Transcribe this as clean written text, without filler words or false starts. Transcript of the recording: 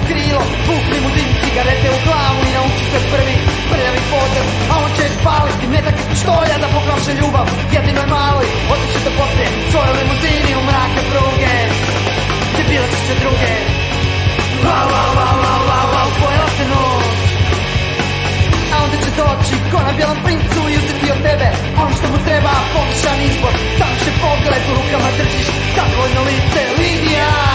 krilo, pukli mu dim cigarete u glavu i nauči se prvi prljavi potez. A on će spaliti metak iz pištolja da pokraše ljubav jedinoj maloj. Otiće te poslije svojoj limuzini u mrake pruge gdje bile su sve druge. Wow, wow, wow, wow, wow, wow, pojela se noć. A onda će doći ko na bijelom princu i uzeti od tebe ono što mu treba, pogrešan izbor. Sam će pogled u rukama držiš, zadovoljno lice, linija.